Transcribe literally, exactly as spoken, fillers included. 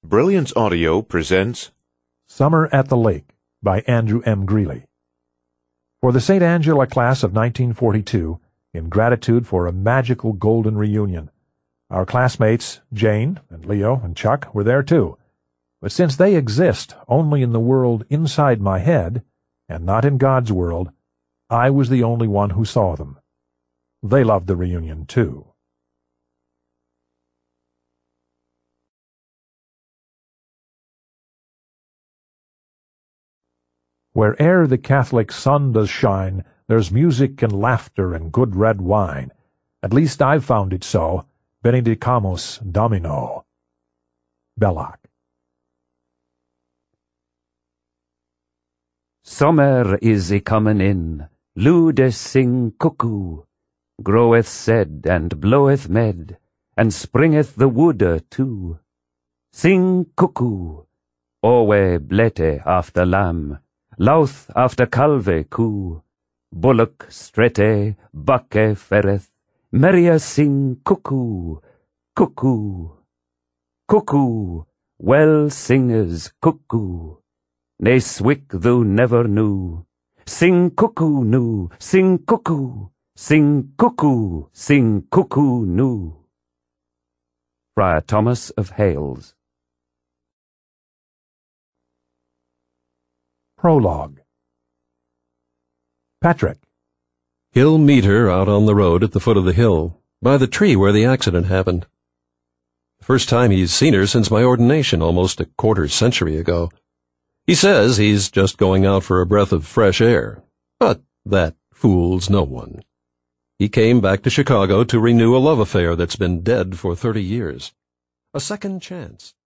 Brilliance Audio presents Summer at the Lake by Andrew M. Greeley. For the Saint Angela class of nineteen forty-two, in gratitude for a magical golden reunion, our classmates, Jane and Leo and Chuck, were there too. But since they exist only in the world inside my head, and not in God's world, I was the only one who saw them. They loved the reunion too. Where'er the Catholic sun does shine, there's music and laughter and good red wine. At least I've found it so. Benedicamus Domino. Belloc. Summer is a-comin' in, lude sing cuckoo, groweth said and bloweth med, and springeth the woode too. Sing cuckoo, owe blete after lamb, louth after calve coo, bullock strete, bucke ferreth, merrier sing cuckoo, cuckoo, cuckoo, well singers cuckoo, ne swick thou never knew. Sing cuckoo new, sing cuckoo, sing cuckoo, sing cuckoo new. Friar Thomas of Hales. Prologue. Patrick. He'll meet her out on the road at the foot of the hill, by the tree where the accident happened. The first time he's seen her since my ordination almost a quarter century ago. He says he's just going out for a breath of fresh air, but that fools no one. He came back to Chicago to renew a love affair that's been dead for thirty years. A second chance.